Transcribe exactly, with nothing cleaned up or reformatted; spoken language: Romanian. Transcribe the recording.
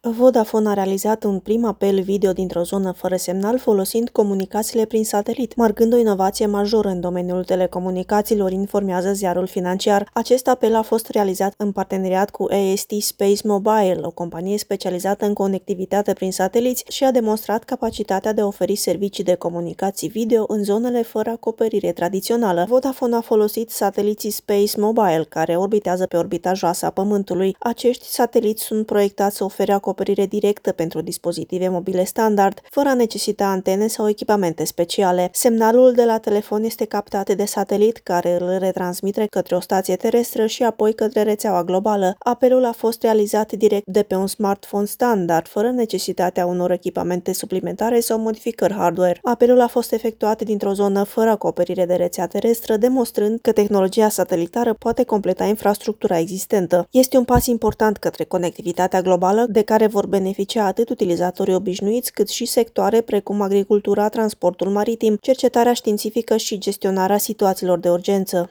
Vodafone a realizat un prim apel video dintr-o zonă fără semnal folosind comunicațiile prin satelit, marcând o inovație majoră în domeniul telecomunicațiilor, informează ziarul financiar. Acest apel a fost realizat în parteneriat cu A S T Space Mobile, o companie specializată în conectivitate prin sateliți, și a demonstrat capacitatea de a oferi servicii de comunicații video în zonele fără acoperire tradițională. Vodafone a folosit sateliții Space Mobile, care orbitează pe orbita joasă a Pământului. Acești sateliți sunt proiectați să ofere acoperire directă pentru dispozitive mobile standard, fără a necesita antene sau echipamente speciale. Semnalul de la telefon este captat de satelit, care îl retransmite către o stație terestră și apoi către rețeaua globală. Apelul a fost realizat direct de pe un smartphone standard, fără necesitatea unor echipamente suplimentare sau modificări hardware. Apelul a fost efectuat dintr-o zonă fără acoperire de rețea terestră, demonstrând că tehnologia satelitară poate completa infrastructura existentă. Este un pas important către conectivitatea globală, de care vor beneficia atât utilizatorii obișnuiți, cât și sectoare precum agricultura, transportul maritim, cercetarea științifică și gestionarea situațiilor de urgență.